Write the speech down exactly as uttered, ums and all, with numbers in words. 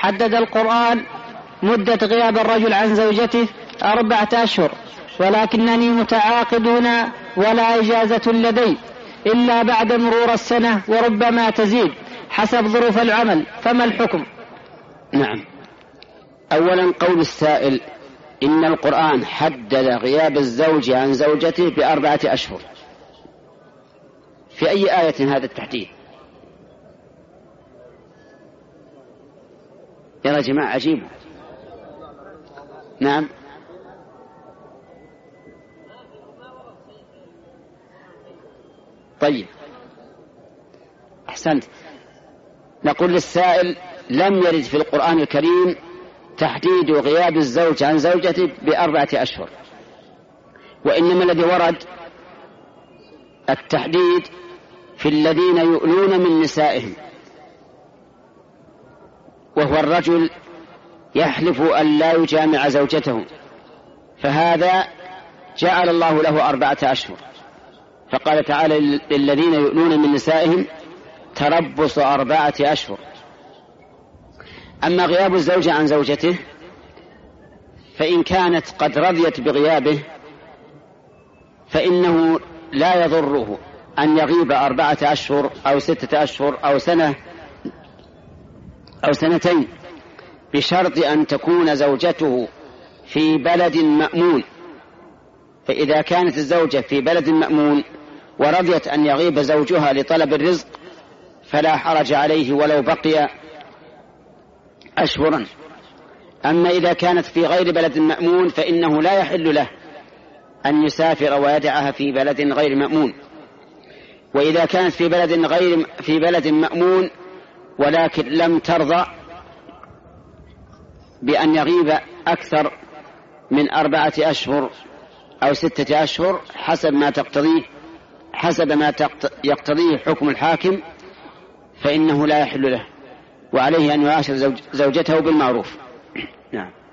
حدد القرآن مدة غياب الرجل عن زوجته أربعة أشهر، ولكنني متعاقد هنا ولا إجازة لدي إلا بعد مرور السنة وربما تزيد حسب ظروف العمل، فما الحكم؟ نعم. أولا قول السائل إن القرآن حدد غياب الزوج عن زوجته بأربعة أشهر، في أي آية هذا التحديد؟ يا جماعة عجيب. نعم. طيب أحسنت. نقول للسائل لم يرد في القرآن الكريم تحديد غياب الزوج عن زوجته بأربعة أشهر، وإنما الذي ورد التحديد في الذين يؤلون من نسائهم، وهو الرجل يحلف أن لا يجامع زوجته، فهذا جعل الله له أربعة أشهر، فقال تعالى للذين يؤلون من نسائهم تربص أربعة أشهر. أما غياب الزوجة عن زوجته فإن كانت قد رضيت بغيابه فإنه لا يضره أن يغيب أربعة أشهر أو ستة أشهر أو سنة أو سنتين، بشرط أن تكون زوجته في بلد مأمون. فإذا كانت الزوجة في بلد مأمون ورضيت أن يغيب زوجها لطلب الرزق فلا حرج عليه ولو بقي أشهرا. أما إذا كانت في غير بلد مأمون فإنه لا يحل له أن يسافر ويدعها في بلد غير مأمون. وإذا كانت في بلد غير في بلد مأمون ولكن لم ترضى بأن يغيب أكثر من أربعة أشهر أو ستة أشهر حسب ما تقتضيه حسب ما يقتضيه حكم الحاكم، فإنه لا يحل له، وعليه أن يعاشر زوجته بالمعروف. نعم.